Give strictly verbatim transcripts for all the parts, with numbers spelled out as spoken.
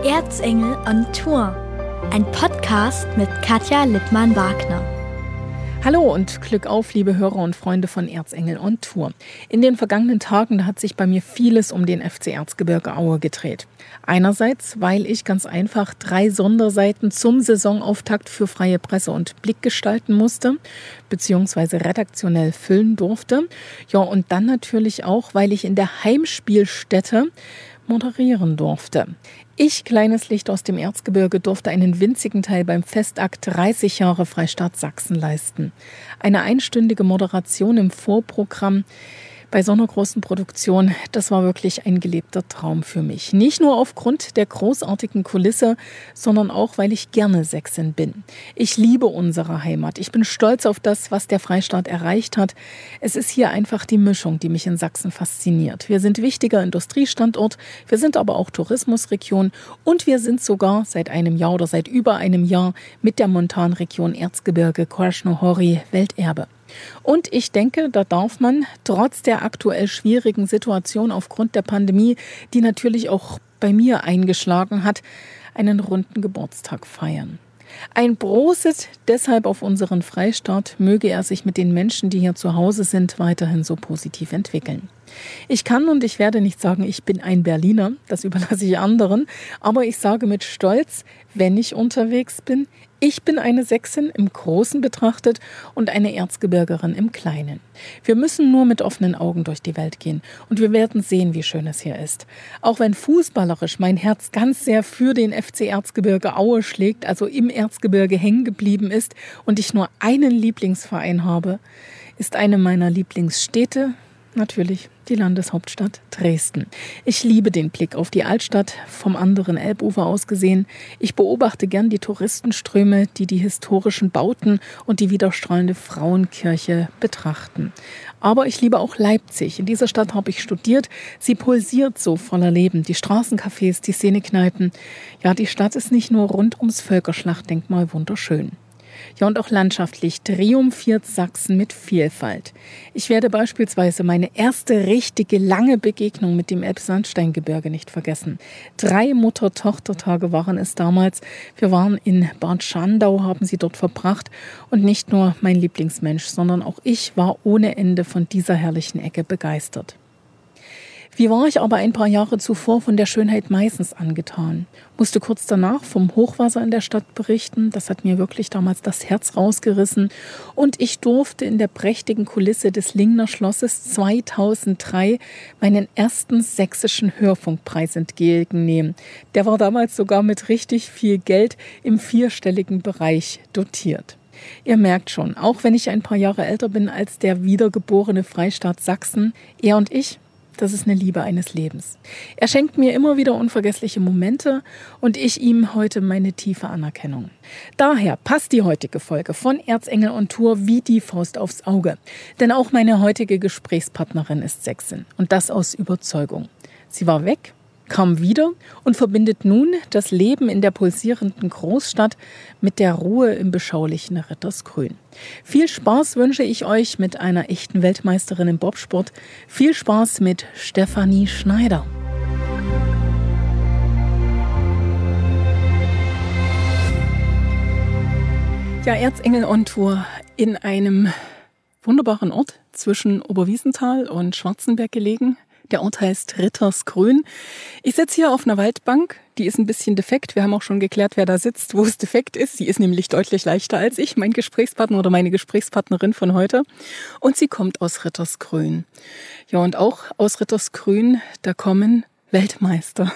Erzengel on Tour, ein Podcast mit Katja Lippmann-Wagner. Hallo und Glück auf, liebe Hörer und Freunde von Erzengel on Tour. In den vergangenen Tagen da hat sich bei mir vieles um den F C Erzgebirge Aue gedreht. Einerseits, weil ich ganz einfach drei Sonderseiten zum Saisonauftakt für Freie Presse und Blick gestalten musste, beziehungsweise redaktionell füllen durfte. Ja, und dann natürlich auch, weil ich in der Heimspielstätte moderieren durfte. Ich, kleines Licht aus dem Erzgebirge, durfte einen winzigen Teil beim Festakt dreißig Jahre Freistaat Sachsen leisten. Eine einstündige Moderation im Vorprogramm bei so einer großen Produktion, das war wirklich ein gelebter Traum für mich. Nicht nur aufgrund der großartigen Kulisse, sondern auch, weil ich gerne Sächsin bin. Ich liebe unsere Heimat. Ich bin stolz auf das, was der Freistaat erreicht hat. Es ist hier einfach die Mischung, die mich in Sachsen fasziniert. Wir sind wichtiger Industriestandort, wir sind aber auch Tourismusregion und wir sind sogar seit einem Jahr oder seit über einem Jahr mit der Montanregion Erzgebirge Krasnohori Welterbe. Und ich denke, da darf man trotz der aktuell schwierigen Situation aufgrund der Pandemie, die natürlich auch bei mir eingeschlagen hat, einen runden Geburtstag feiern. Ein Prosit deshalb auf unseren Freistaat, möge er sich mit den Menschen, die hier zu Hause sind, weiterhin so positiv entwickeln. Ich kann und ich werde nicht sagen, ich bin ein Berliner, das überlasse ich anderen, aber ich sage mit Stolz, wenn ich unterwegs bin, ich bin eine Sächsin im Großen betrachtet und eine Erzgebirgerin im Kleinen. Wir müssen nur mit offenen Augen durch die Welt gehen und wir werden sehen, wie schön es hier ist. Auch wenn fußballerisch mein Herz ganz sehr für den F C Erzgebirge Aue schlägt, also im Erzgebirge hängen geblieben ist und ich nur einen Lieblingsverein habe, ist eine meiner Lieblingsstädte natürlich die Landeshauptstadt Dresden. Ich liebe den Blick auf die Altstadt, vom anderen Elbufer aus gesehen. Ich beobachte gern die Touristenströme, die die historischen Bauten und die widerstrahlende Frauenkirche betrachten. Aber ich liebe auch Leipzig. In dieser Stadt habe ich studiert. Sie pulsiert so voller Leben. Die Straßencafés, die Szenekneipen. Ja, die Stadt ist nicht nur rund ums Völkerschlachtdenkmal wunderschön. Ja, und auch landschaftlich triumphiert Sachsen mit Vielfalt. Ich werde beispielsweise meine erste richtige lange Begegnung mit dem Elbsandsteingebirge nicht vergessen. Drei Mutter-Tochter-Tage waren es damals. Wir waren in Bad Schandau, haben sie dort verbracht. Und nicht nur mein Lieblingsmensch, sondern auch ich war ohne Ende von dieser herrlichen Ecke begeistert. Wie war ich aber ein paar Jahre zuvor von der Schönheit Meißens angetan? Musste kurz danach vom Hochwasser in der Stadt berichten. Das hat mir wirklich damals das Herz rausgerissen. Und ich durfte in der prächtigen Kulisse des Lingner Schlosses zweitausenddrei meinen ersten sächsischen Hörfunkpreis entgegennehmen. Der war damals sogar mit richtig viel Geld im vierstelligen Bereich dotiert. Ihr merkt schon, auch wenn ich ein paar Jahre älter bin als der wiedergeborene Freistaat Sachsen, er und ich, das ist eine Liebe eines Lebens. Er schenkt mir immer wieder unvergessliche Momente und ich ihm heute meine tiefe Anerkennung. Daher passt die heutige Folge von Erzengel on Tour wie die Faust aufs Auge. Denn auch meine heutige Gesprächspartnerin ist Sächsin und das aus Überzeugung. Sie war weg, kam wieder und verbindet nun das Leben in der pulsierenden Großstadt mit der Ruhe im beschaulichen Rittersgrün. Viel Spaß wünsche ich euch mit einer echten Weltmeisterin im Bobsport. Viel Spaß mit Stefanie Schneider. Ja, Erzengel on Tour in einem wunderbaren Ort zwischen Oberwiesenthal und Schwarzenberg gelegen. Der Ort heißt Rittersgrün. Ich sitze hier auf einer Waldbank, die ist ein bisschen defekt. Wir haben auch schon geklärt, wer da sitzt, wo es defekt ist. Sie ist nämlich deutlich leichter als ich, mein Gesprächspartner oder meine Gesprächspartnerin von heute. Und sie kommt aus Rittersgrün. Ja, und auch aus Rittersgrün, da kommen Weltmeister.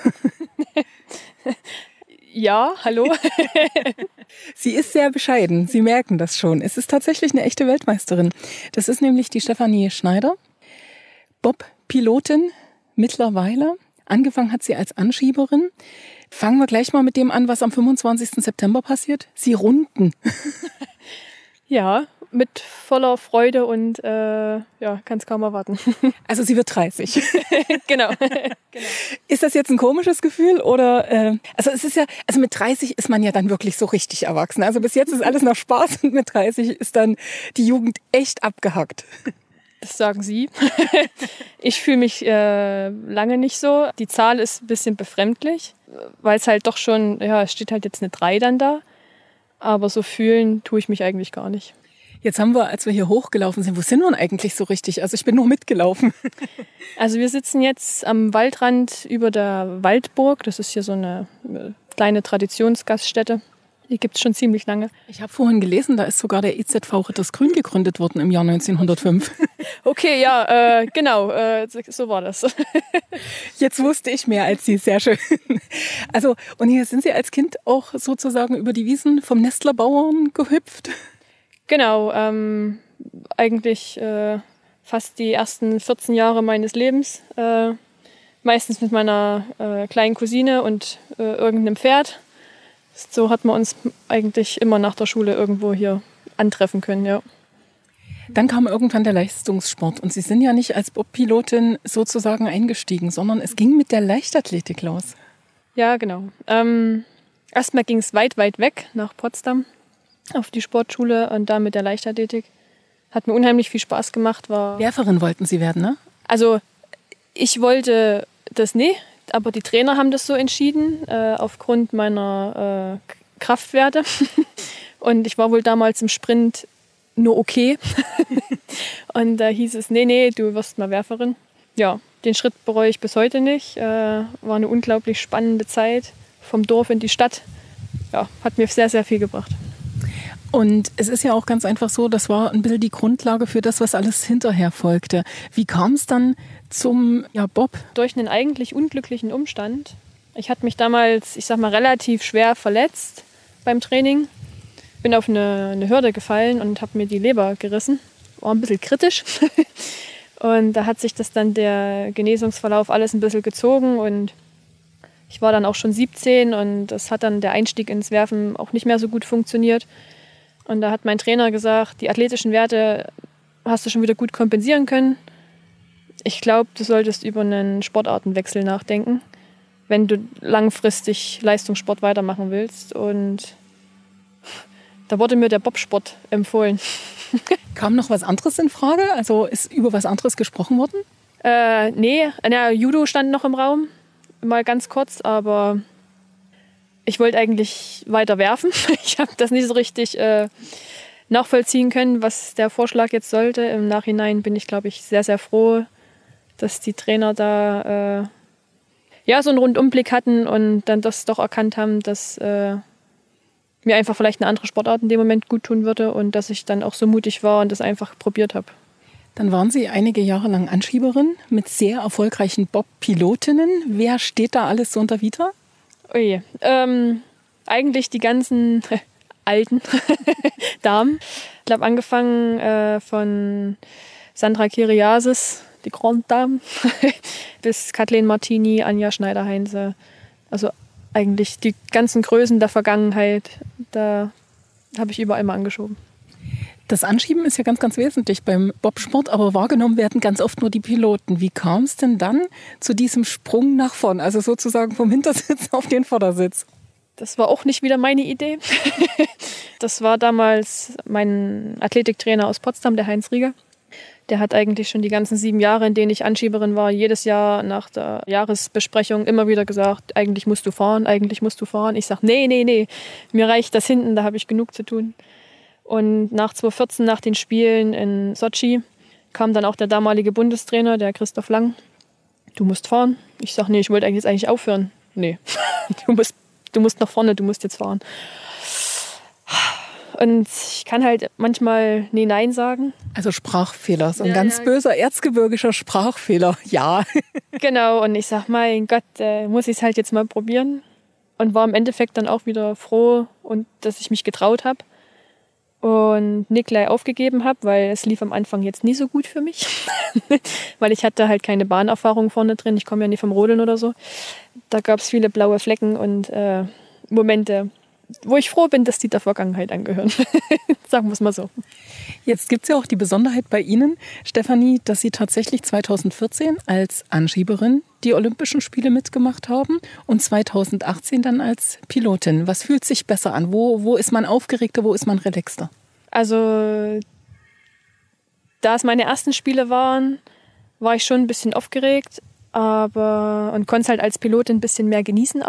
Ja, hallo. Sie ist sehr bescheiden, Sie merken das schon. Es ist tatsächlich eine echte Weltmeisterin. Das ist nämlich die Stefanie Schneider, Bob-Pilotin mittlerweile. Angefangen hat sie als Anschieberin. Fangen wir gleich mal mit dem an, was am fünfundzwanzigsten September passiert. Sie runden. Ja, mit voller Freude und äh, ja, kann es kaum erwarten. Also sie wird dreißig. Genau. Genau. Ist das jetzt ein komisches Gefühl oder? Äh, also es ist ja, also mit dreißig ist man ja dann wirklich so richtig erwachsen. Also bis jetzt ist alles noch Spaß und mit dreißig ist dann die Jugend echt abgehackt. Das sagen Sie. Ich fühle mich äh, lange nicht so. Die Zahl ist ein bisschen befremdlich. weil es halt doch schon, ja, es steht halt jetzt eine drei dann da. Aber so fühlen tue ich mich eigentlich gar nicht. Jetzt haben wir, als wir hier hochgelaufen sind, wo sind wir denn eigentlich so richtig? Also ich bin nur mitgelaufen. Also wir sitzen jetzt am Waldrand über der Waldburg. Das ist hier so eine kleine Traditionsgaststätte. Die gibt es schon ziemlich lange. Ich habe vorhin gelesen, da ist sogar der E Z V Rittersgrün gegründet worden im Jahr neunzehnhundertfünf. Okay, ja, äh, genau, äh, so war das. Jetzt wusste ich mehr als Sie, sehr schön. Also, und hier sind Sie als Kind auch sozusagen über die Wiesen vom Nestlerbauern gehüpft? Genau, ähm, eigentlich äh, fast die ersten vierzehn Jahre meines Lebens. Äh, meistens mit meiner äh, kleinen Cousine und äh, irgendeinem Pferd. So hat man uns eigentlich immer nach der Schule irgendwo hier antreffen können, ja. Dann kam irgendwann der Leistungssport und Sie sind ja nicht als Bobpilotin sozusagen eingestiegen, sondern es ging mit der Leichtathletik los. Ja, genau. Ähm, erstmal ging es weit, weit weg nach Potsdam auf die Sportschule und da mit der Leichtathletik. Hat mir unheimlich viel Spaß gemacht. War Werferin wollten Sie werden, ne? Also ich wollte das nicht, aber die Trainer haben das so entschieden, äh, aufgrund meiner äh, Kraftwerte. Und ich war wohl damals im Sprint nur okay. Und da hieß es, nee, nee, du wirst mal Werferin. Ja, den Schritt bereue ich bis heute nicht. Äh, war eine unglaublich spannende Zeit, vom Dorf in die Stadt. Ja, hat mir sehr, sehr viel gebracht. Und es ist ja auch ganz einfach so, das war ein bisschen die Grundlage für das, was alles hinterher folgte. Wie kam es dann zum ja, Bob? Durch einen eigentlich unglücklichen Umstand. Ich hatte mich damals, ich sag mal, relativ schwer verletzt beim Training. Bin auf eine, eine Hürde gefallen und habe mir die Leber gerissen. War ein bisschen kritisch. Und da hat sich das dann der Genesungsverlauf alles ein bisschen gezogen und ich war dann auch schon siebzehn und das hat dann der Einstieg ins Werfen auch nicht mehr so gut funktioniert. Und da hat mein Trainer gesagt, die athletischen Werte hast du schon wieder gut kompensieren können. Ich glaube, du solltest über einen Sportartenwechsel nachdenken, wenn du langfristig Leistungssport weitermachen willst. Und da wurde mir der Bobsport empfohlen. Kam noch was anderes in Frage? Also ist über was anderes gesprochen worden? Äh, nee, na, Judo stand noch im Raum, mal ganz kurz, aber ich wollte eigentlich weiter werfen. Ich habe das nicht so richtig äh, nachvollziehen können, was der Vorschlag jetzt sollte. Im Nachhinein bin ich, glaube ich, sehr, sehr froh, dass die Trainer da äh, ja, so einen Rundumblick hatten und dann das doch erkannt haben, dass äh, mir einfach vielleicht eine andere Sportart in dem Moment gut tun würde und dass ich dann auch so mutig war und das einfach probiert habe. Dann waren Sie einige Jahre lang Anschieberin mit sehr erfolgreichen Bob-Pilotinnen. Wer steht da alles so unter Vita? Oje, ähm, eigentlich die ganzen äh, alten Damen. Ich glaube, angefangen äh, von Sandra Kiriasis, die Grand Dame, bis Kathleen Martini, Anja Schneider-Heinze. Also eigentlich die ganzen Größen der Vergangenheit, da habe ich überall mal angeschoben. Das Anschieben ist ja ganz, ganz wesentlich beim Bobsport, aber wahrgenommen werden ganz oft nur die Piloten. Wie kam es denn dann zu diesem Sprung nach vorn, also sozusagen vom Hintersitz auf den Vordersitz? Das war auch nicht wieder meine Idee. Das war damals mein Athletiktrainer aus Potsdam, der Heinz Rieger. Der hat eigentlich schon die ganzen sieben Jahre, in denen ich Anschieberin war, jedes Jahr nach der Jahresbesprechung immer wieder gesagt, eigentlich musst du fahren, eigentlich musst du fahren. Ich sage, nee, nee, nee, mir reicht das hinten, da habe ich genug zu tun. Und nach zweitausendvierzehn, nach den Spielen in Sotschi, kam dann auch der damalige Bundestrainer, der Christoph Lang. Du musst fahren. Ich sage, nee, ich wollte eigentlich jetzt eigentlich aufhören. Nee, du musst, du musst nach vorne, du musst jetzt fahren. Und ich kann halt manchmal nee, nein sagen. Also Sprachfehler, so ein ja, ganz ja. böser erzgebirgischer Sprachfehler, ja. Genau, und ich sag, mein Gott, äh, muss ich es halt jetzt mal probieren. Und war im Endeffekt dann auch wieder froh, und dass ich mich getraut habe. Und Nikolai aufgegeben habe, weil es lief am Anfang jetzt nie so gut für mich. Weil ich hatte halt keine Bahnerfahrung vorne drin. Ich komme ja nicht vom Rodeln oder so. Da gab es viele blaue Flecken und äh, Momente, wo ich froh bin, dass die der Vergangenheit angehören. Sagen wir es mal so. Jetzt gibt es ja auch die Besonderheit bei Ihnen, Stefanie, dass Sie tatsächlich zweitausendvierzehn als Anschieberin die Olympischen Spiele mitgemacht haben und zweitausendachtzehn dann als Pilotin. Was fühlt sich besser an? Wo, wo ist man aufgeregter, wo ist man relaxter? Also, da es meine ersten Spiele waren, war ich schon ein bisschen aufgeregt, aber und konnte es halt als Pilotin ein bisschen mehr genießen auch,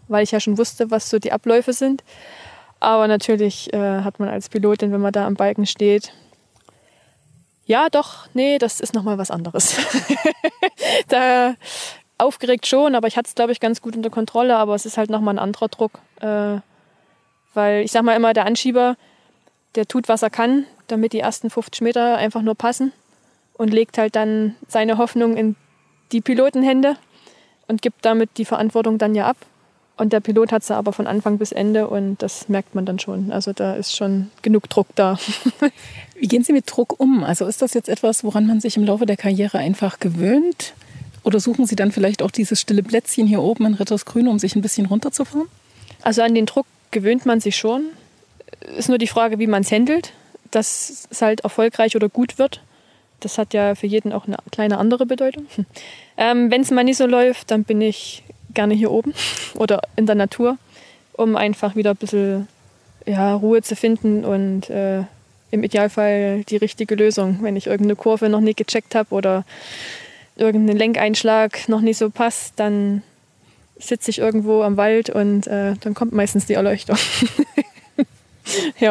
weil ich ja schon wusste, was so die Abläufe sind. Aber natürlich äh, hat man als Pilotin, wenn man da am Balken steht, ja doch, nee, das ist nochmal was anderes. Da aufgeregt schon, aber ich hatte es, glaube ich, ganz gut unter Kontrolle, aber es ist halt nochmal ein anderer Druck. Äh, weil ich sag mal immer, der Anschieber, der tut, was er kann, damit die ersten fünfzig Meter einfach nur passen und legt halt dann seine Hoffnung in die Pilotenhände und gibt damit die Verantwortung dann ja ab. Und der Pilot hat sie aber von Anfang bis Ende und das merkt man dann schon. Also da ist schon genug Druck da. Wie gehen Sie mit Druck um? Also ist das jetzt etwas, woran man sich im Laufe der Karriere einfach gewöhnt? Oder suchen Sie dann vielleicht auch dieses stille Plätzchen hier oben in Rittersgrün, um sich ein bisschen runterzufahren? Also an den Druck gewöhnt man sich schon. Ist nur die Frage, wie man es handelt, dass es halt erfolgreich oder gut wird. Das hat ja für jeden auch eine kleine andere Bedeutung. Ähm, wenn es mal nicht so läuft, dann bin ich gerne hier oben oder in der Natur, um einfach wieder ein bisschen ja, Ruhe zu finden und äh, im Idealfall die richtige Lösung. Wenn ich irgendeine Kurve noch nicht gecheckt habe oder irgendein Lenkeinschlag noch nicht so passt, dann sitze ich irgendwo am Wald und äh, dann kommt meistens die Erleuchtung. Ja.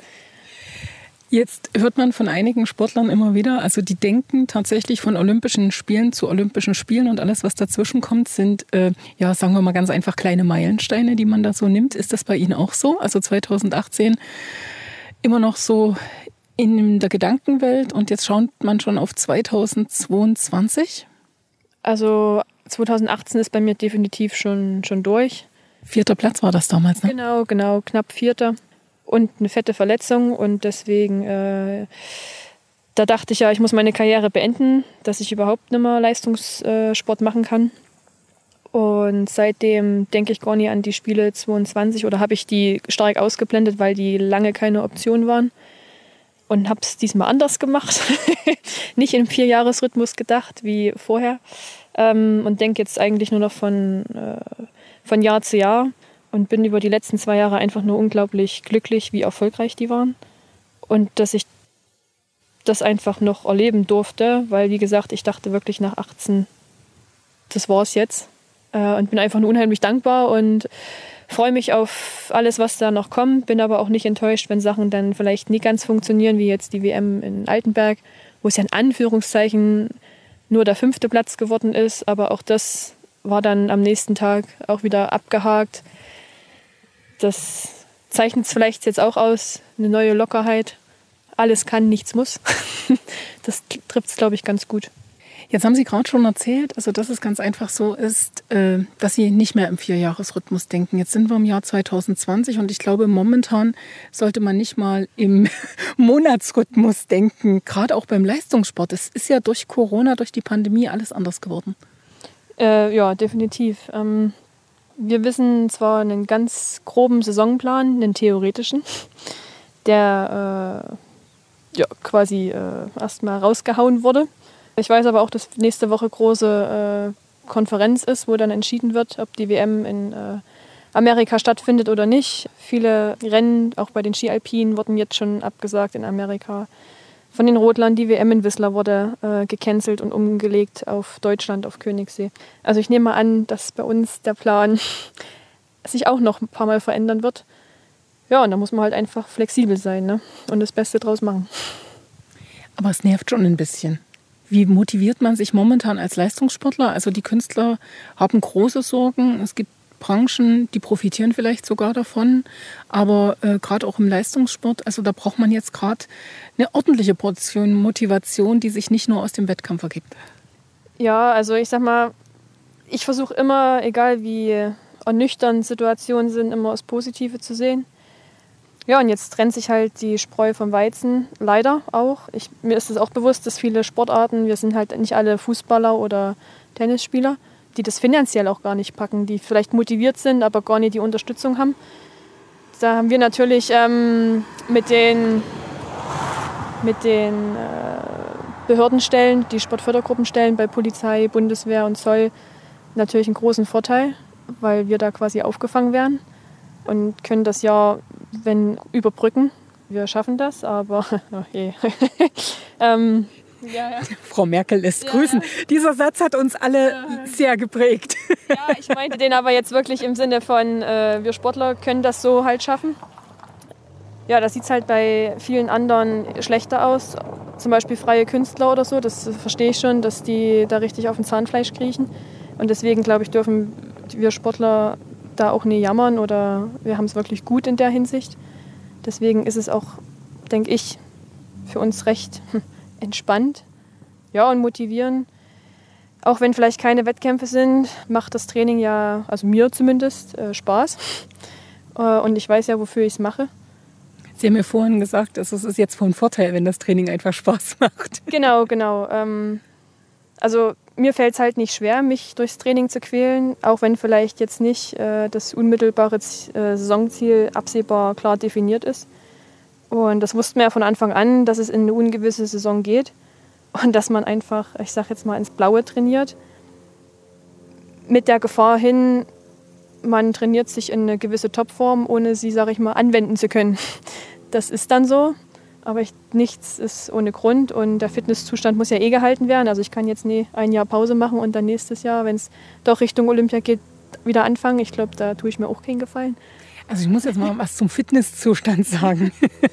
Jetzt hört man von einigen Sportlern immer wieder, also die denken tatsächlich von Olympischen Spielen zu Olympischen Spielen und alles, was dazwischen kommt, sind, äh, ja, sagen wir mal ganz einfach kleine Meilensteine, die man da so nimmt. Ist das bei Ihnen auch so? Also zweitausendachtzehn immer noch so in der Gedankenwelt und jetzt schaut man schon auf zweitausendzweiundzwanzig? Also zweitausendachtzehn ist bei mir definitiv schon, schon durch. Vierter Platz war das damals, ne? Genau, genau, knapp Vierter. Und eine fette Verletzung und deswegen, äh, da dachte ich ja, ich muss meine Karriere beenden, dass ich überhaupt nicht mehr Leistungssport machen kann. Und seitdem denke ich gar nicht an die Spiele zweiundzwanzig oder habe ich die stark ausgeblendet, weil die lange keine Option waren. Und habe es diesmal anders gemacht, nicht im Vierjahresrhythmus gedacht wie vorher. Ähm, und denke jetzt eigentlich nur noch von, äh, von Jahr zu Jahr. Und bin über die letzten zwei Jahre einfach nur unglaublich glücklich, wie erfolgreich die waren. Und dass ich das einfach noch erleben durfte, weil, wie gesagt, ich dachte wirklich nach achtzehn, das war's jetzt. Und bin einfach nur unheimlich dankbar und freue mich auf alles, was da noch kommt. Bin aber auch nicht enttäuscht, wenn Sachen dann vielleicht nie ganz funktionieren, wie jetzt die W M in Altenberg, wo es ja in Anführungszeichen nur der fünfte Platz geworden ist. Aber auch das war dann am nächsten Tag auch wieder abgehakt. Das zeichnet es vielleicht jetzt auch aus, eine neue Lockerheit. Alles kann, nichts muss. Das trifft es, glaube ich, ganz gut. Jetzt haben Sie gerade schon erzählt, also dass es ganz einfach so ist, dass Sie nicht mehr im Vierjahresrhythmus denken. Jetzt sind wir im Jahr zweitausendzwanzig und ich glaube, momentan sollte man nicht mal im Monatsrhythmus denken, gerade auch beim Leistungssport. Es ist ja durch Corona, durch die Pandemie alles anders geworden. Äh, ja, definitiv. Ähm Wir wissen zwar einen ganz groben Saisonplan, einen theoretischen, der äh, ja, quasi äh, erstmal rausgehauen wurde. Ich weiß aber auch, dass nächste Woche große äh, Konferenz ist, wo dann entschieden wird, ob die W M in äh, Amerika stattfindet oder nicht. Viele Rennen, auch bei den Ski-Alpinen, wurden jetzt schon abgesagt in Amerika. Von den Rotlern, die W M in Whistler wurde äh, gecancelt und umgelegt auf Deutschland, auf Königssee. Also ich nehme mal an, dass bei uns der Plan sich auch noch ein paar Mal verändern wird. Ja, und da muss man halt einfach flexibel sein, ne? Und das Beste draus machen. Aber es nervt schon ein bisschen. Wie motiviert man sich momentan als Leistungssportler? Also die Künstler haben große Sorgen. Es gibt Branchen, die profitieren vielleicht sogar davon. Aber äh, gerade auch im Leistungssport, also da braucht man jetzt gerade eine ordentliche Portion Motivation, die sich nicht nur aus dem Wettkampf ergibt. Ja, also ich sag mal, ich versuche immer, egal wie ernüchternd Situationen sind, immer das Positive zu sehen. Ja, und jetzt trennt sich halt die Spreu vom Weizen, leider auch. Ich, mir ist es auch bewusst, dass viele Sportarten, wir sind halt nicht alle Fußballer oder Tennisspieler, die das finanziell auch gar nicht packen, die vielleicht motiviert sind, aber gar nicht die Unterstützung haben. Da haben wir natürlich ähm, mit den, mit den äh, Behördenstellen, die Sportfördergruppenstellen bei Polizei, Bundeswehr und Zoll natürlich einen großen Vorteil, weil wir da quasi aufgefangen werden und können das ja, wenn, überbrücken. Wir schaffen das, aber okay. ähm, Ja, ja. Frau Merkel lässt Ja, grüßen. ja. Dieser Satz hat uns alle Ja. sehr geprägt. Ja, ich meinte den aber jetzt wirklich im Sinne von, äh, wir Sportler können das so halt schaffen. Ja, das sieht halt bei vielen anderen schlechter aus. Zum Beispiel freie Künstler oder so, das verstehe ich schon, dass die da richtig auf dem Zahnfleisch kriechen. Und deswegen, glaube ich, dürfen wir Sportler da auch nie jammern oder wir haben es wirklich gut in der Hinsicht. Deswegen ist es auch, denke ich, für uns recht entspannt, ja, und motivieren. Auch wenn vielleicht keine Wettkämpfe sind, macht das Training ja, also mir zumindest, äh, Spaß. Äh, und ich weiß ja, wofür ich es mache. Sie haben mir vorhin gesagt, es ist jetzt von Vorteil, wenn das Training einfach Spaß macht. Genau, genau. Ähm, also mir fällt es halt nicht schwer, mich durchs Training zu quälen, auch wenn vielleicht jetzt nicht äh, das unmittelbare Z- äh, Saisonziel absehbar klar definiert ist. Und das wussten wir ja von Anfang an, dass es in eine ungewisse Saison geht und dass man einfach, ich sag jetzt mal, ins Blaue trainiert. Mit der Gefahr hin, man trainiert sich in eine gewisse Topform, ohne sie, sage ich mal, anwenden zu können. Das ist dann so, aber ich, nichts ist ohne Grund und der Fitnesszustand muss ja eh gehalten werden. Also ich kann jetzt nie ein Jahr Pause machen und dann nächstes Jahr, wenn es doch Richtung Olympia geht, wieder anfangen. Ich glaube, da tue ich mir auch keinen Gefallen. Also ich muss jetzt mal was zum Fitnesszustand sagen.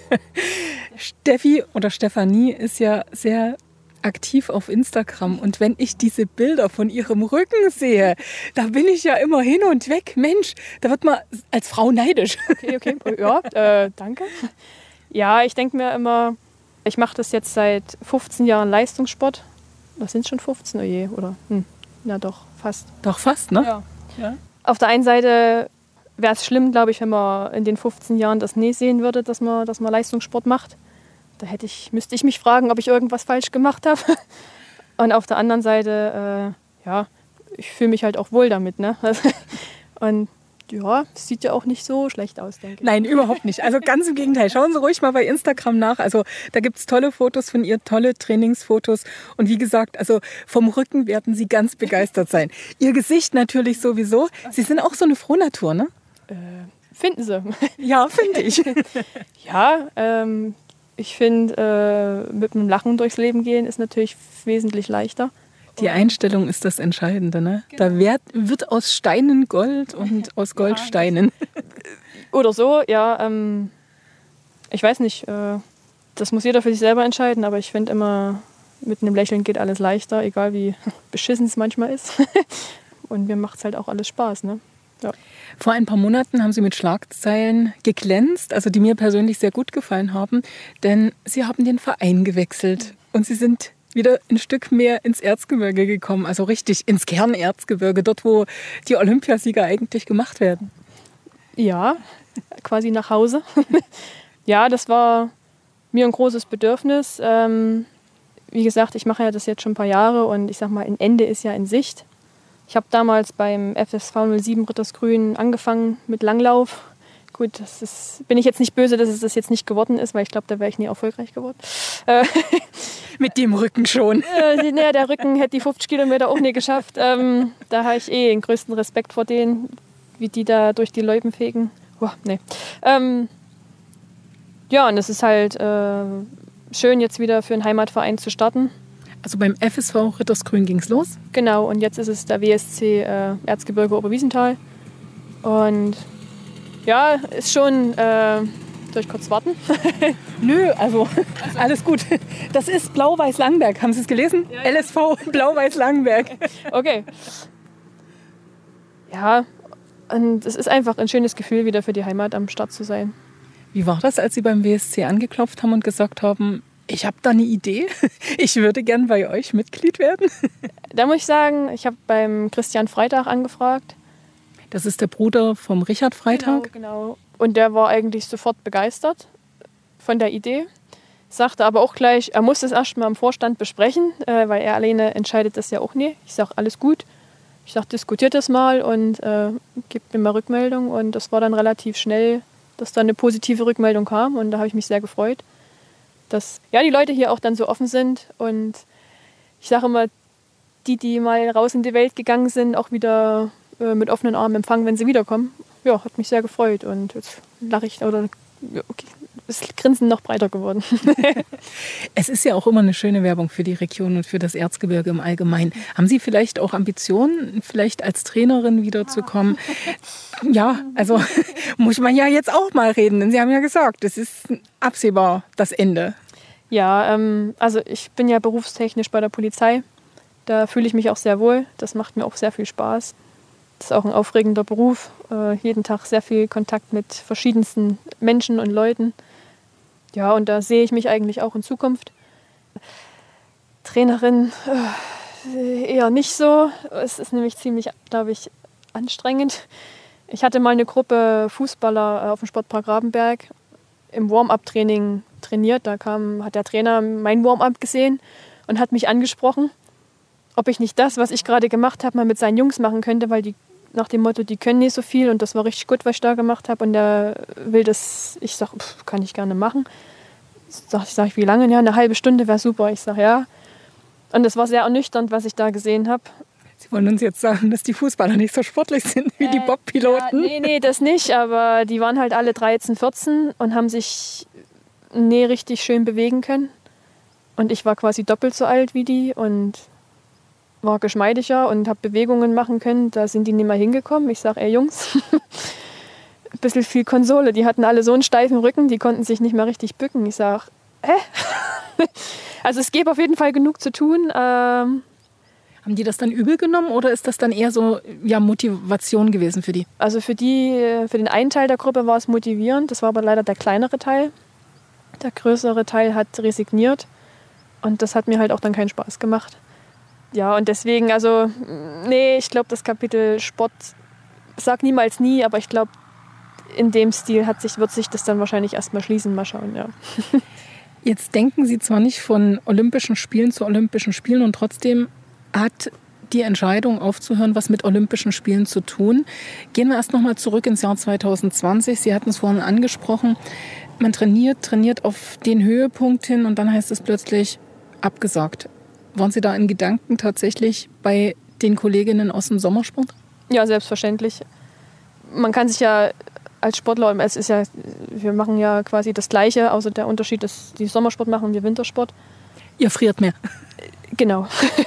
Steffi oder Stefanie ist ja sehr aktiv auf Instagram und wenn ich diese Bilder von ihrem Rücken sehe, da bin ich ja immer hin und weg. Mensch, da wird man als Frau neidisch. Okay, okay. Ja, äh, danke. Ja, ich denke mir immer, ich mache das jetzt seit fünfzehn Jahren Leistungssport. Das sind schon fünfzehn, oh je, oder? Hm, na doch, fast. Doch fast, ne? Ja. Ja. Auf der einen Seite wäre es schlimm, glaube ich, wenn man in den fünfzehn Jahren das nie sehen würde, dass man, dass man Leistungssport macht. Da hätte ich, müsste ich mich fragen, ob ich irgendwas falsch gemacht habe. Und auf der anderen Seite, äh, ja, ich fühle mich halt auch wohl damit. Ne? Und ja, es sieht ja auch nicht so schlecht aus, denke ich. Nein, überhaupt nicht. Also ganz im Gegenteil. Schauen Sie ruhig mal bei Instagram nach. Also da gibt es tolle Fotos von ihr, tolle Trainingsfotos. Und wie gesagt, also vom Rücken werden Sie ganz begeistert sein. Ihr Gesicht natürlich sowieso. Sie sind auch so eine Frohnatur, ne? Äh, finden Sie. Ja, finde ich. Ja, ähm, ich finde, äh, mit einem Lachen durchs Leben gehen ist natürlich wesentlich leichter. Die Einstellung ist das Entscheidende, ne? Genau. Da wird, wird aus Steinen Gold und aus Gold ja, Steinen. Oder so, ja. Ähm, ich weiß nicht, äh, das muss jeder für sich selber entscheiden, aber ich finde immer, mit einem Lächeln geht alles leichter, egal wie beschissen es manchmal ist. Und mir macht es halt auch alles Spaß, ne? Ja. Vor ein paar Monaten haben Sie mit Schlagzeilen geglänzt, also die mir persönlich sehr gut gefallen haben, denn Sie haben den Verein gewechselt und Sie sind wieder ein Stück mehr ins Erzgebirge gekommen, also richtig ins Kernerzgebirge, dort wo die Olympiasieger eigentlich gemacht werden. Ja, quasi nach Hause. Ja, das war mir ein großes Bedürfnis. Ähm, wie gesagt, ich mache ja das jetzt schon ein paar Jahre und ich sag mal, ein Ende ist ja in Sicht. Ich habe damals beim F S V null sieben Rittersgrün angefangen mit Langlauf. Gut, das ist, bin ich jetzt nicht böse, dass es das jetzt nicht geworden ist, weil ich glaube, da wäre ich nie erfolgreich geworden. Äh, Mit dem Rücken schon. Äh, nee, der Rücken hätte die fünfzig Kilometer auch nie geschafft. Ähm, da habe ich eh den größten Respekt vor denen, wie die da durch die Loipen fegen. Uah, nee. ähm, ja, und es ist halt äh, schön, jetzt wieder für einen Heimatverein zu starten. Also beim F S V Rittersgrün ging es los? Genau, und jetzt ist es der W S C äh, Erzgebirge Oberwiesenthal. Und ja, ist schon... Äh, soll ich kurz warten? Nö, also alles gut. Das ist Blau-Weiß-Langenberg. Haben Sie es gelesen? Ja, ja. L S V Blau-Weiß-Langenberg. Okay. Ja, und es ist einfach ein schönes Gefühl, wieder für die Heimat am Start zu sein. Wie war das, als Sie beim W S C angeklopft haben und gesagt haben, ich habe da eine Idee, ich würde gern bei euch Mitglied werden? Da muss ich sagen, ich habe beim Christian Freitag angefragt. Das ist der Bruder vom Richard Freitag? Genau, genau. Und der war eigentlich sofort begeistert von der Idee. Sagte aber auch gleich, er muss es erst mal im Vorstand besprechen, äh, weil er alleine entscheidet das ja auch nie. Ich sage, alles gut. Ich sage, diskutiert das mal und äh, gebt mir mal Rückmeldung. Und das war dann relativ schnell, dass da eine positive Rückmeldung kam. Und da habe ich mich sehr gefreut, dass ja, die Leute hier auch dann so offen sind. Und ich sage immer, die, die mal raus in die Welt gegangen sind, auch wieder äh, mit offenen Armen empfangen, wenn sie wiederkommen. Ja, hat mich sehr gefreut. Und jetzt lache ich, oder ja, okay, das Grinsen noch breiter geworden. Es ist ja auch immer eine schöne Werbung für die Region und für das Erzgebirge im Allgemeinen. Haben Sie vielleicht auch Ambitionen, vielleicht als Trainerin wiederzukommen? Ja, also muss man ja jetzt auch mal reden, denn Sie haben ja gesagt, es ist absehbar das Ende. Ja, ähm, also ich bin ja berufstechnisch bei der Polizei. Da fühle ich mich auch sehr wohl. Das macht mir auch sehr viel Spaß. Das ist auch ein aufregender Beruf. Äh, jeden Tag sehr viel Kontakt mit verschiedensten Menschen und Leuten. Ja, und da sehe ich mich eigentlich auch in Zukunft. Trainerin äh, eher nicht so. Es ist nämlich ziemlich, glaube ich, anstrengend. Ich hatte mal eine Gruppe Fußballer auf dem Sportpark Rabenberg im Warm-up-Training trainiert. Da kam, hat der Trainer mein Warm-up gesehen und hat mich angesprochen, ob ich nicht das, was ich gerade gemacht habe, mal mit seinen Jungs machen könnte, weil die nach dem Motto, die können nicht so viel und das war richtig gut, was ich da gemacht habe und der will das, ich sage, kann ich gerne machen. Sag, ich sage, wie lange? Ja, eine halbe Stunde wäre super. Ich sage, ja. Und das war sehr ernüchternd, was ich da gesehen habe. Sie wollen uns jetzt sagen, dass die Fußballer nicht so sportlich sind wie äh, die Bobpiloten? Ja, nee, nee, das nicht, aber die waren halt alle dreizehn, vierzehn und haben sich nie richtig schön bewegen können. Und ich war quasi doppelt so alt wie die und war geschmeidiger und habe Bewegungen machen können. Da sind die nicht mehr hingekommen. Ich sage, ey Jungs, ein bisschen viel Konsole. Die hatten alle so einen steifen Rücken, die konnten sich nicht mehr richtig bücken. Ich sage, hä? Also es gäbe auf jeden Fall genug zu tun. Ähm, Haben die das dann übel genommen oder ist das dann eher so ja, Motivation gewesen für die? Also für die, für den einen Teil der Gruppe war es motivierend. Das war aber leider der kleinere Teil. Der größere Teil hat resigniert. Und das hat mir halt auch dann keinen Spaß gemacht. Ja, und deswegen, also, nee, ich glaube, das Kapitel Sport, sag niemals nie, aber ich glaube, in dem Stil hat sich, wird sich das dann wahrscheinlich erstmal schließen. Mal schauen, ja. Jetzt denken Sie zwar nicht von Olympischen Spielen zu Olympischen Spielen und trotzdem hat die Entscheidung aufzuhören, was mit Olympischen Spielen zu tun. Gehen wir erst noch mal zurück ins Jahr zwanzig zwanzig. Sie hatten es vorhin angesprochen. Man trainiert, trainiert auf den Höhepunkt hin und dann heißt es plötzlich abgesagt. Waren Sie da in Gedanken tatsächlich bei den Kolleginnen aus dem Sommersport? Ja, selbstverständlich. Man kann sich ja als Sportler, es ist ja, wir machen ja quasi das Gleiche, außer der Unterschied, dass die Sommersport machen und wir Wintersport. Ihr friert mehr. Genau.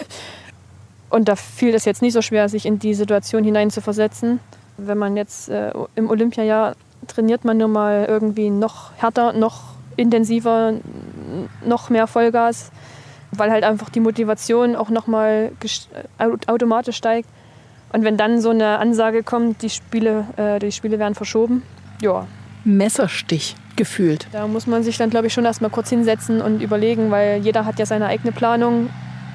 Und da fiel es jetzt nicht so schwer, sich in die Situation hineinzuversetzen. Wenn man jetzt äh, im Olympiajahr trainiert man nur mal irgendwie noch härter, noch intensiver, noch mehr Vollgas, weil halt einfach die Motivation auch nochmal gest- automatisch steigt. Und wenn dann so eine Ansage kommt, die Spiele, äh, die Spiele werden verschoben, ja. Messerstich gefühlt. Da muss man sich dann, glaube ich, schon erstmal kurz hinsetzen und überlegen, weil jeder hat ja seine eigene Planung,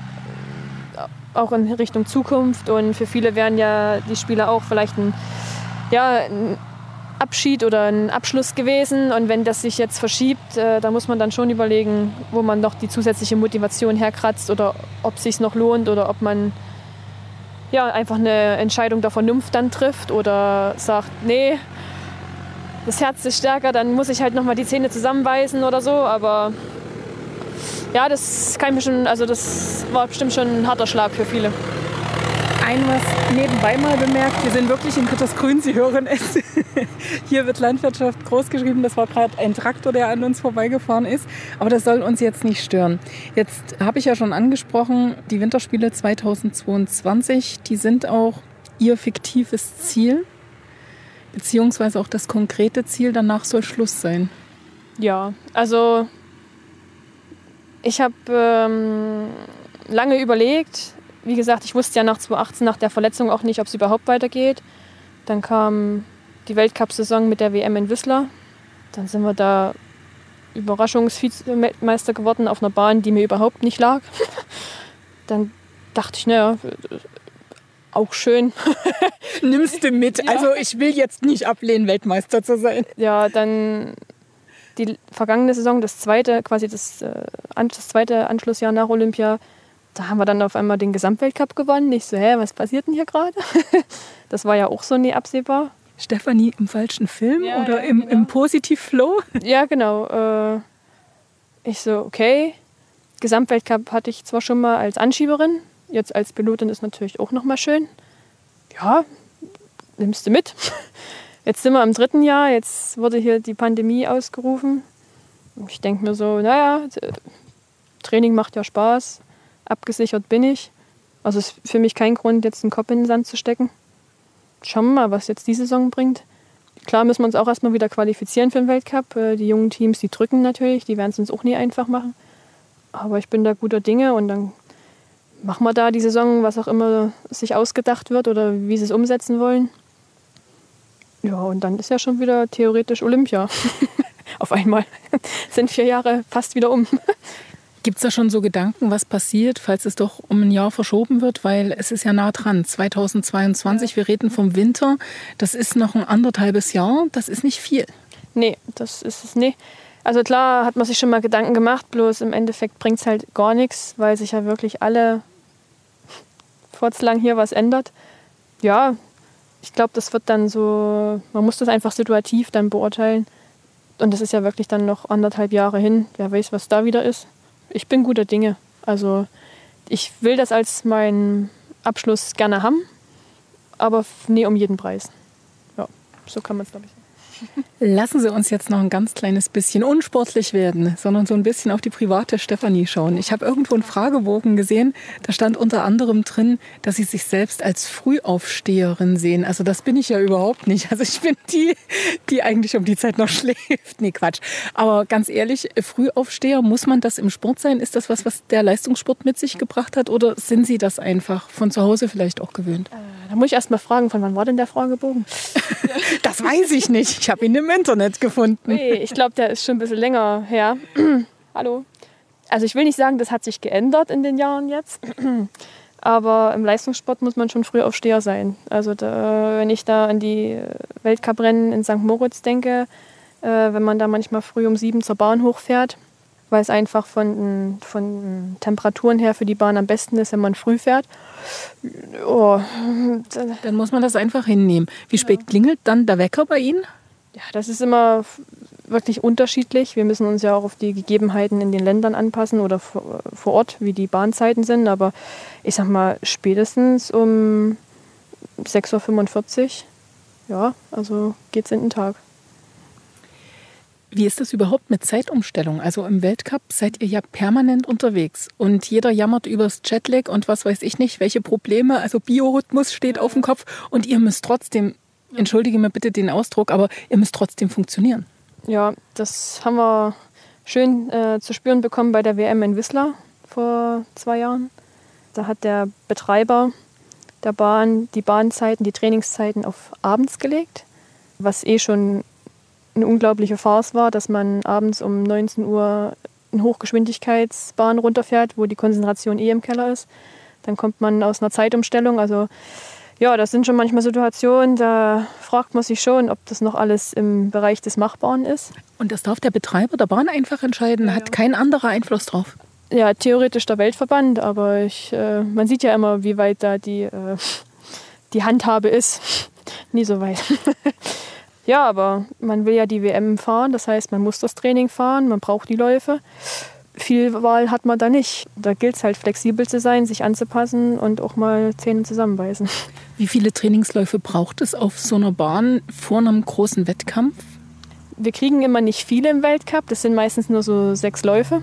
auch in Richtung Zukunft. Und für viele wären ja die Spiele auch vielleicht ein, ja, ein Abschied oder ein Abschluss gewesen. Und wenn das sich jetzt verschiebt, äh, da muss man dann schon überlegen, wo man noch die zusätzliche Motivation herkratzt oder ob es sich noch lohnt oder ob man ja, einfach eine Entscheidung der Vernunft dann trifft oder sagt, nee, das Herz ist stärker, dann muss ich halt nochmal die Zähne zusammenbeißen oder so. Aber ja, das kann ich mir schon, also das war bestimmt schon ein harter Schlag für viele. Ein was nebenbei mal bemerkt, wir sind wirklich in Gütersgrün, Sie hören es. Hier wird Landwirtschaft groß geschrieben, das war gerade ein Traktor, der an uns vorbeigefahren ist. Aber das soll uns jetzt nicht stören. Jetzt habe ich ja schon angesprochen, die Winterspiele zweitausendzweiundzwanzig, die sind auch Ihr fiktives Ziel, beziehungsweise auch das konkrete Ziel, danach soll Schluss sein. Ja, also ich habe ähm, lange überlegt. Wie gesagt, ich wusste ja nach zweitausendachtzehn, nach der Verletzung auch nicht, ob es überhaupt weitergeht. Dann kam die Weltcup-Saison mit der W M in Whistler. Dann sind wir da Überraschungsvizemeister geworden auf einer Bahn, die mir überhaupt nicht lag. Dann dachte ich, naja, auch schön. Nimmst du mit. Ja. Also ich will jetzt nicht ablehnen, Weltmeister zu sein. Ja, dann die vergangene Saison, das zweite, quasi das, das zweite Anschlussjahr nach Olympia, da haben wir dann auf einmal den Gesamtweltcup gewonnen. Ich so, hä, was passiert denn hier gerade? Das war ja auch so nie absehbar. Stefanie im falschen Film ja, oder ja, im, genau. im Positiv-Flow? Ja, genau. Äh, ich so, okay. Gesamtweltcup hatte ich zwar schon mal als Anschieberin, jetzt als Pilotin ist natürlich auch nochmal schön. Ja, nimmst du mit. Jetzt sind wir im dritten Jahr, jetzt wurde hier die Pandemie ausgerufen. Ich denke mir so, naja, Training macht ja Spaß, abgesichert bin ich. Also ist für mich kein Grund, jetzt den Kopf in den Sand zu stecken. Schauen wir mal, was jetzt die Saison bringt. Klar müssen wir uns auch erstmal wieder qualifizieren für den Weltcup. Die jungen Teams, die drücken natürlich, die werden es uns auch nie einfach machen. Aber ich bin da guter Dinge und dann machen wir da die Saison, was auch immer sich ausgedacht wird oder wie sie es umsetzen wollen. Ja, und dann ist ja schon wieder theoretisch Olympia. Auf einmal sind vier Jahre fast wieder um. Gibt es da schon so Gedanken, was passiert, falls es doch um ein Jahr verschoben wird? Weil es ist ja nah dran, zweitausendzweiundzwanzig, wir reden vom Winter. Das ist noch ein anderthalbes Jahr, das ist nicht viel. Nee, das ist es nicht. Also klar hat man sich schon mal Gedanken gemacht, bloß im Endeffekt bringt es halt gar nichts, weil sich ja wirklich alle fortslang hier was ändert. Ja, ich glaube, das wird dann so, man muss das einfach situativ dann beurteilen. Und das ist ja wirklich dann noch anderthalb Jahre hin. Wer weiß, was da wieder ist. Ich bin guter Dinge. Also ich will das als meinen Abschluss gerne haben, aber nie um jeden Preis. Ja, so kann man es, glaube ich. Lassen Sie uns jetzt noch ein ganz kleines bisschen unsportlich werden, sondern so ein bisschen auf die private Stefanie schauen. Ich habe irgendwo einen Fragebogen gesehen, da stand unter anderem drin, dass Sie sich selbst als Frühaufsteherin sehen. Also das bin ich ja überhaupt nicht. Also ich bin die, die eigentlich um die Zeit noch schläft. Nee, Quatsch. Aber ganz ehrlich, Frühaufsteher, muss man das im Sport sein? Ist das was, was der Leistungssport mit sich gebracht hat? Oder sind Sie das einfach von zu Hause vielleicht auch gewöhnt? Da muss ich erst mal fragen, von wann war denn der Fragebogen? Das weiß ich nicht. Ich habe ihn im Internet gefunden. Nee, ich glaube, der ist schon ein bisschen länger her. Hallo. Also ich will nicht sagen, das hat sich geändert in den Jahren jetzt. Aber im Leistungssport muss man schon Frühaufsteher sein. Also da, wenn ich da an die Weltcuprennen in Sankt Moritz denke, äh, wenn man da manchmal früh um sieben zur Bahn hochfährt, weil es einfach von, von Temperaturen her für die Bahn am besten ist, wenn man früh fährt. Oh. Dann muss man das einfach hinnehmen. Wie spät ja. klingelt dann der Wecker bei Ihnen? Ja, das ist immer wirklich unterschiedlich. Wir müssen uns ja auch auf die Gegebenheiten in den Ländern anpassen oder vor, vor Ort, wie die Bahnzeiten sind. Aber ich sag mal, spätestens um sechs Uhr fünfundvierzig, ja, also geht's in den Tag. Wie ist das überhaupt mit Zeitumstellung? Also im Weltcup seid ihr ja permanent unterwegs und jeder jammert übers Jetlag und was weiß ich nicht, welche Probleme. Also Biorhythmus steht auf dem Kopf und ihr müsst trotzdem, entschuldige mir bitte den Ausdruck, aber ihr müsst trotzdem funktionieren. Ja, das haben wir schön äh, zu spüren bekommen bei der W M in Wisla vor zwei Jahren. Da hat der Betreiber der Bahn die Bahnzeiten, die Trainingszeiten auf abends gelegt, was eh schon eine unglaubliche Farce war, dass man abends um neunzehn Uhr eine Hochgeschwindigkeitsbahn runterfährt, wo die Konzentration eh im Keller ist. Dann kommt man aus einer Zeitumstellung. Also ja, das sind schon manchmal Situationen, da fragt man sich schon, ob das noch alles im Bereich des Machbaren ist. Und das darf der Betreiber der Bahn einfach entscheiden, ja, hat kein anderer Einfluss drauf? Ja, theoretisch der Weltverband, aber ich, äh, man sieht ja immer, wie weit da die, äh, die Handhabe ist. Nie so weit. Ja, aber man will ja die W M fahren, das heißt, man muss das Training fahren, man braucht die Läufe. Viel Wahl hat man da nicht. Da gilt es halt, flexibel zu sein, sich anzupassen und auch mal Zähne zusammenbeißen. Wie viele Trainingsläufe braucht es auf so einer Bahn vor einem großen Wettkampf? Wir kriegen immer nicht viele im Weltcup, das sind meistens nur so sechs Läufe.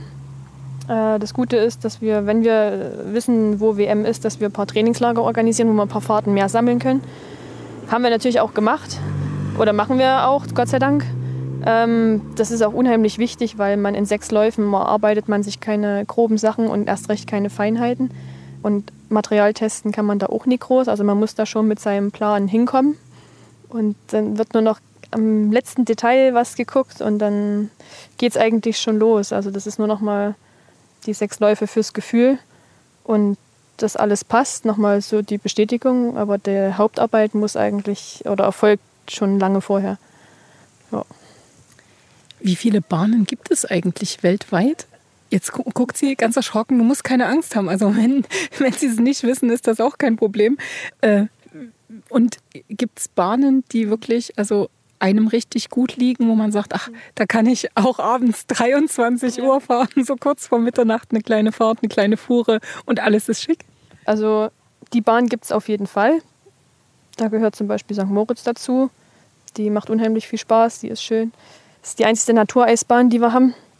Das Gute ist, dass wir, wenn wir wissen, wo W M ist, dass wir ein paar Trainingslager organisieren, wo wir ein paar Fahrten mehr sammeln können. Haben wir natürlich auch gemacht. Oder machen wir auch, Gott sei Dank. Ähm, das ist auch unheimlich wichtig, weil man in sechs Läufen arbeitet man sich keine groben Sachen und erst recht keine Feinheiten. Und Material testen kann man da auch nicht groß. Also man muss da schon mit seinem Plan hinkommen. Und dann wird nur noch am letzten Detail was geguckt und dann geht es eigentlich schon los. Also das ist nur noch mal die sechs Läufe fürs Gefühl. Und das alles passt, nochmal so die Bestätigung. Aber die Hauptarbeit muss eigentlich oder erfolgt schon lange vorher. Ja. Wie viele Bahnen gibt es eigentlich weltweit? Jetzt gu- guckt sie ganz erschrocken, du musst keine Angst haben. Also wenn, wenn sie es nicht wissen, ist das auch kein Problem. Äh, und gibt es Bahnen, die wirklich also einem richtig gut liegen, wo man sagt, ach, da kann ich auch abends dreiundzwanzig Uhr fahren, so kurz vor Mitternacht eine kleine Fahrt, eine kleine Fuhre und alles ist schick? Also die Bahn gibt es auf jeden Fall. Da gehört zum Beispiel Sankt Moritz dazu. Die macht unheimlich viel Spaß, die ist schön. Das ist die einzige Natureisbahn, die wir haben.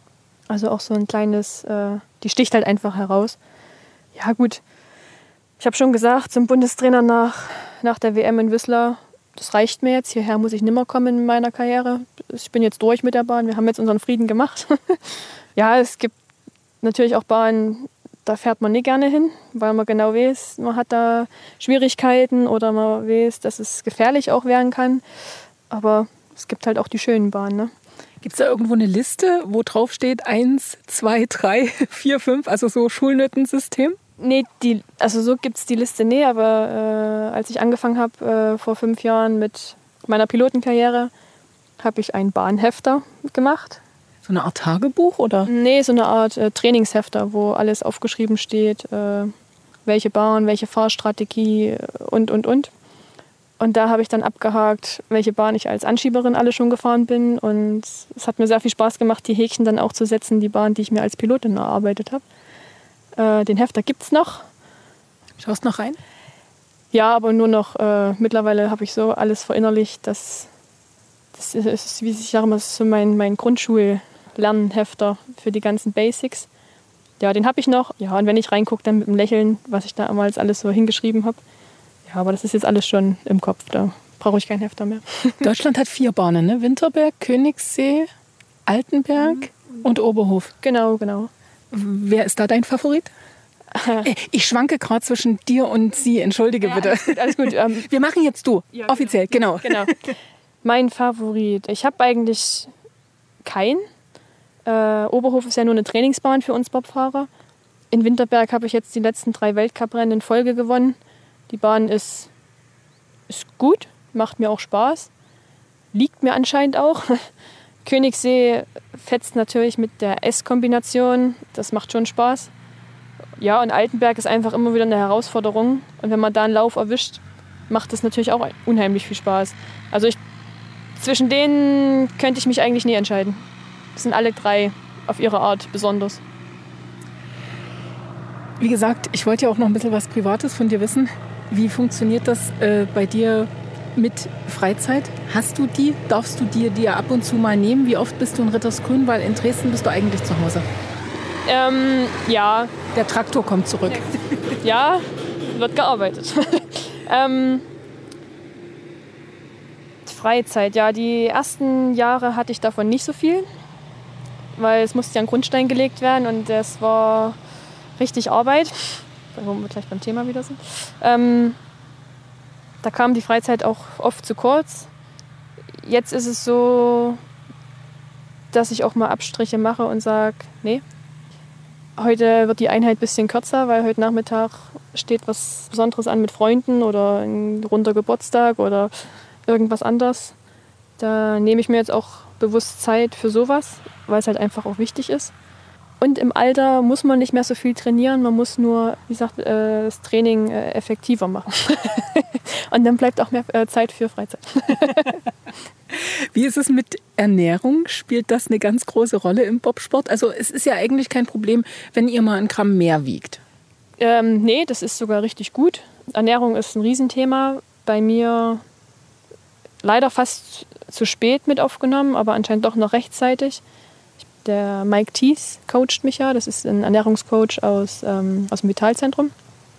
Also auch so ein kleines, äh, die sticht halt einfach heraus. Ja gut, ich habe schon gesagt zum Bundestrainer nach, nach der W M in Whistler, das reicht mir jetzt, hierher muss ich nimmer kommen in meiner Karriere. Ich bin jetzt durch mit der Bahn, wir haben jetzt unseren Frieden gemacht. Ja, es gibt natürlich auch Bahnen, da fährt man nicht gerne hin, weil man genau weiß, man hat da Schwierigkeiten oder man weiß, dass es gefährlich auch werden kann. Aber es gibt halt auch die schönen Bahnen. Ne? Gibt es da irgendwo eine Liste, wo drauf steht eins, zwei, drei, vier, fünf, also so Schulnotensystem? Nee, die, also so gibt es die Liste nicht, aber äh, als ich angefangen habe äh, vor fünf Jahren mit meiner Pilotenkarriere, habe ich einen Bahnhefter gemacht. So eine Art Tagebuch, oder? Nee, so eine Art äh, Trainingshefter, wo alles aufgeschrieben steht, äh, welche Bahn, welche Fahrstrategie äh, und, und, und. Und da habe ich dann abgehakt, welche Bahn ich als Anschieberin alle schon gefahren bin. Und es hat mir sehr viel Spaß gemacht, die Häkchen dann auch zu setzen, die Bahn, die ich mir als Pilotin erarbeitet habe. Äh, den Hefter gibt es noch. Schaust noch rein? Ja, aber nur noch, äh, mittlerweile habe ich so alles verinnerlicht, dass das ist, wie ich sage, das ist so mein, mein Grundschullernhefter für die ganzen Basics. Ja, den habe ich noch. Ja, und wenn ich reingucke, dann mit einem Lächeln, was ich damals alles so hingeschrieben habe. Ja, aber das ist jetzt alles schon im Kopf, da brauche ich keinen Hefter mehr. Deutschland hat vier Bahnen, ne? Winterberg, Königssee, Altenberg mhm. und Oberhof. Genau, genau. Wer ist da dein Favorit? Ich schwanke gerade zwischen dir und sie, entschuldige ja, bitte. Alles gut, alles gut. Ähm, Wir machen jetzt du, ja, offiziell, genau. genau. Mein Favorit, ich habe eigentlich keinen. Äh, Oberhof ist ja nur eine Trainingsbahn für uns Bobfahrer. In Winterberg habe ich jetzt die letzten drei Weltcuprennen in Folge gewonnen. Die Bahn ist, ist gut, macht mir auch Spaß, liegt mir anscheinend auch. Königssee fetzt natürlich mit der S-Kombination, das macht schon Spaß. Ja, und Altenberg ist einfach immer wieder eine Herausforderung. Und wenn man da einen Lauf erwischt, macht das natürlich auch unheimlich viel Spaß. Also ich, zwischen denen könnte ich mich eigentlich nie entscheiden. Das sind alle drei auf ihre Art besonders. Wie gesagt, ich wollte ja auch noch ein bisschen was Privates von dir wissen. Wie funktioniert das äh, bei dir mit Freizeit? Hast du die? Darfst du dir die ab und zu mal nehmen? Wie oft bist du in Rittersgrün? Weil in Dresden bist du eigentlich zu Hause. Ähm, ja. Der Traktor kommt zurück. Ja, wird gearbeitet. ähm, Freizeit, ja, die ersten Jahre hatte ich davon nicht so viel, weil es musste ja ein Grundstein gelegt werden und das war richtig Arbeit, wo wir gleich beim Thema wieder sind. Ähm, da kam die Freizeit auch oft zu kurz. Jetzt ist es so, dass ich auch mal Abstriche mache und sage, nee, heute wird die Einheit ein bisschen kürzer, weil heute Nachmittag steht was Besonderes an mit Freunden oder ein runder Geburtstag oder irgendwas anderes. Da nehme ich mir jetzt auch bewusst Zeit für sowas, weil es halt einfach auch wichtig ist. Und im Alter muss man nicht mehr so viel trainieren, man muss nur, wie gesagt, das Training effektiver machen. Und dann bleibt auch mehr Zeit für Freizeit. Wie ist es mit Ernährung? Spielt das eine ganz große Rolle im Bobsport? Also es ist ja eigentlich kein Problem, wenn ihr mal ein Gramm mehr wiegt. Ähm, nee, das ist sogar richtig gut. Ernährung ist ein Riesenthema. Bei mir leider fast zu spät mit aufgenommen, aber anscheinend doch noch rechtzeitig. Der Mike Thies coacht mich ja. Das ist ein Ernährungscoach aus, ähm, aus dem Vitalzentrum.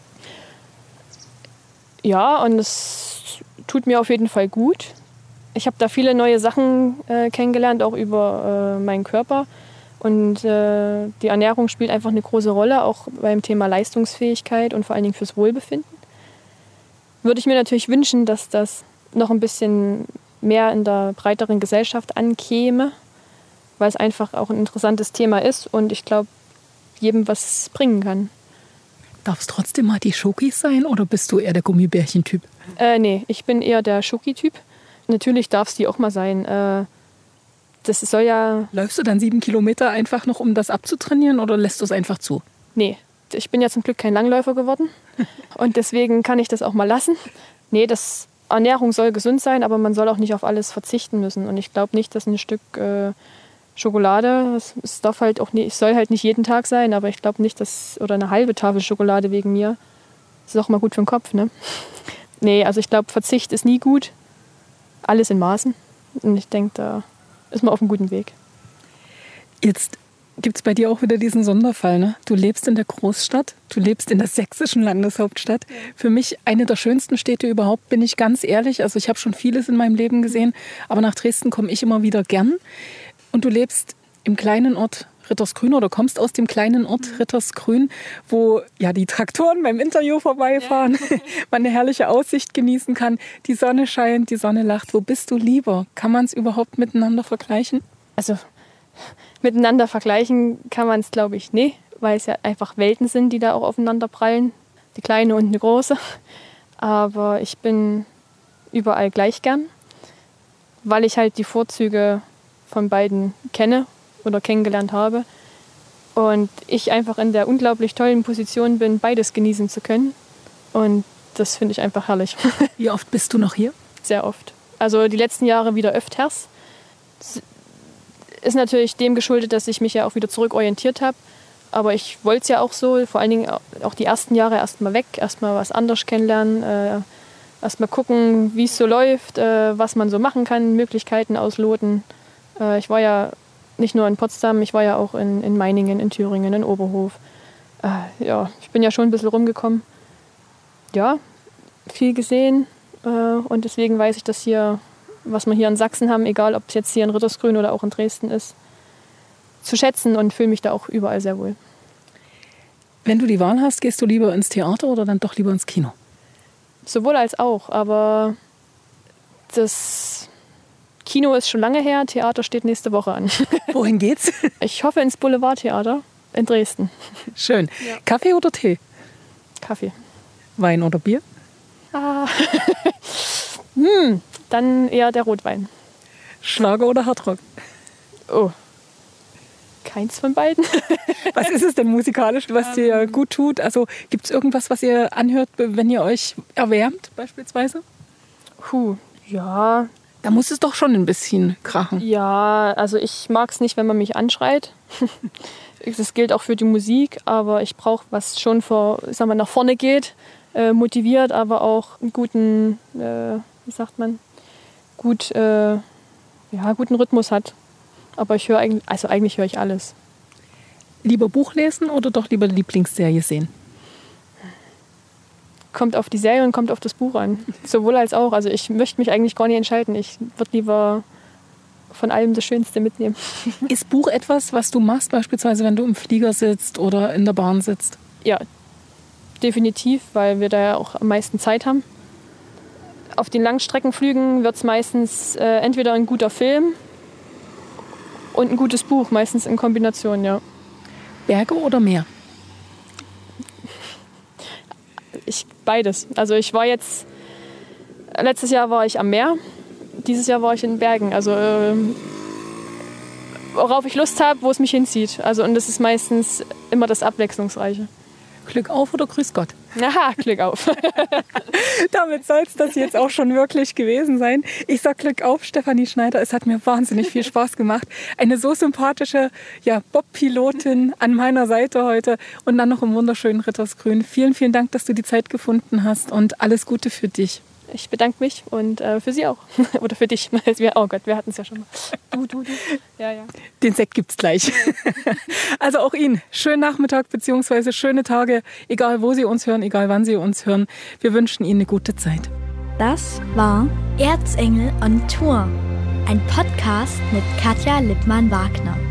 Ja, und es tut mir auf jeden Fall gut. Ich habe da viele neue Sachen äh, kennengelernt, auch über äh, meinen Körper. Und äh, die Ernährung spielt einfach eine große Rolle, auch beim Thema Leistungsfähigkeit und vor allen Dingen fürs Wohlbefinden. Würde ich mir natürlich wünschen, dass das noch ein bisschen mehr in der breiteren Gesellschaft ankäme, weil es einfach auch ein interessantes Thema ist und ich glaube, jedem was bringen kann. Darf es trotzdem mal die Schokis sein oder bist du eher der Gummibärchen-Typ? Äh, nee, ich bin eher der Schoki-Typ. Natürlich darf es die auch mal sein. Äh, das soll ja... Läufst du dann sieben Kilometer einfach noch, um das abzutrainieren oder lässt du es einfach zu? Nee, ich bin ja zum Glück kein Langläufer geworden und deswegen kann ich das auch mal lassen. Nee, das Ernährung soll gesund sein, aber man soll auch nicht auf alles verzichten müssen. Und ich glaube nicht, dass ein Stück äh, Schokolade, es, es darf halt auch nicht, es soll halt nicht jeden Tag sein, aber ich glaube nicht, dass, oder eine halbe Tafel Schokolade wegen mir, das ist auch mal gut für den Kopf, ne? Nee, also ich glaube, Verzicht ist nie gut. Alles in Maßen. Und ich denke, da ist man auf einem guten Weg. Jetzt gibt es bei dir auch wieder diesen Sonderfall, ne? Du lebst in der Großstadt, du lebst in der sächsischen Landeshauptstadt. Ja. Für mich eine der schönsten Städte überhaupt, bin ich ganz ehrlich. Also ich habe schon vieles in meinem Leben gesehen, aber nach Dresden komme ich immer wieder gern. Und du lebst im kleinen Ort Rittersgrün oder kommst aus dem kleinen Ort Rittersgrün, wo ja die Traktoren beim Interview vorbeifahren, ja. man eine herrliche Aussicht genießen kann, die Sonne scheint, die Sonne lacht. Wo bist du lieber? Kann man es überhaupt miteinander vergleichen? Also miteinander vergleichen kann man es, glaube ich, nicht, weil es ja einfach Welten sind, die da auch aufeinander prallen. Die kleine und eine große. Aber ich bin überall gleich gern, weil ich halt die Vorzüge von beiden kenne oder kennengelernt habe. Und ich einfach in der unglaublich tollen Position bin, beides genießen zu können. Und das finde ich einfach herrlich. Wie oft bist du noch hier? Sehr oft. Also die letzten Jahre wieder öfters. Ist natürlich dem geschuldet, dass ich mich ja auch wieder zurückorientiert habe. Aber ich wollte es ja auch so, vor allen Dingen auch die ersten Jahre erst mal weg, erst mal was anderes kennenlernen, äh, erst mal gucken, wie es so läuft, äh, was man so machen kann, Möglichkeiten ausloten. Äh, ich war ja nicht nur in Potsdam, ich war ja auch in, in Meiningen, in Thüringen, in Oberhof. Äh, ja, ich bin ja schon ein bisschen rumgekommen. Ja, viel gesehen äh, und deswegen weiß ich, dass hier, was wir hier in Sachsen haben, egal ob es jetzt hier in Rittersgrün oder auch in Dresden ist, zu schätzen und fühle mich da auch überall sehr wohl. Wenn du die Wahl hast, gehst du lieber ins Theater oder dann doch lieber ins Kino? Sowohl als auch, aber das Kino ist schon lange her, Theater steht nächste Woche an. Wohin geht's? Ich hoffe ins Boulevardtheater in Dresden. Schön. Ja. Kaffee oder Tee? Kaffee. Wein oder Bier? Ah. hm, dann eher der Rotwein. Schlager oder Hardrock? Oh. Keins von beiden. Was ist es denn musikalisch, was dir gut tut? Also gibt es irgendwas, was ihr anhört, wenn ihr euch erwärmt beispielsweise? Puh, ja. Da muss es doch schon ein bisschen krachen. Ja, also ich mag es nicht, wenn man mich anschreit. Das gilt auch für die Musik, aber ich brauche was schon vor, sagen wir, nach vorne geht, äh, motiviert, aber auch einen guten, äh, wie sagt man, gut, äh, ja, guten Rhythmus hat. Aber ich höre eigentlich, also eigentlich höre ich alles. Lieber Buch lesen oder doch lieber Lieblingsserie sehen? Kommt auf die Serie und kommt auf das Buch an. Sowohl als auch. Also ich möchte mich eigentlich gar nicht entscheiden. Ich würde lieber von allem das Schönste mitnehmen. Ist Buch etwas, was du machst, beispielsweise wenn du im Flieger sitzt oder in der Bahn sitzt? Ja, definitiv, weil wir da ja auch am meisten Zeit haben. Auf den Langstreckenflügen wird es meistens äh, entweder ein guter Film und ein gutes Buch, meistens in Kombination, ja. Berge oder Meer? Ich, beides. Also ich war jetzt, letztes Jahr war ich am Meer, dieses Jahr war ich in Bergen. Also äh, worauf ich Lust habe, wo es mich hinzieht. Also und das ist meistens immer das Abwechslungsreiche. Glück auf oder grüß Gott? Aha, Glück auf. Damit soll es das jetzt auch schon wirklich gewesen sein. Ich sag Glück auf, Stefanie Schneider. Es hat mir wahnsinnig viel Spaß gemacht. Eine so sympathische ja, Bob-Pilotin an meiner Seite heute und dann noch im wunderschönen Rittersgrün. Vielen, vielen Dank, dass du die Zeit gefunden hast und alles Gute für dich. Ich bedanke mich und äh, für Sie auch. Oder für dich. Oh Gott, wir hatten es ja schon mal. Du, du, du. Ja, ja. Den Sekt gibt's gleich. Also auch Ihnen schönen Nachmittag bzw. schöne Tage, egal wo Sie uns hören, egal wann Sie uns hören. Wir wünschen Ihnen eine gute Zeit. Das war Erzengel on Tour, ein Podcast mit Katja Lippmann-Wagner.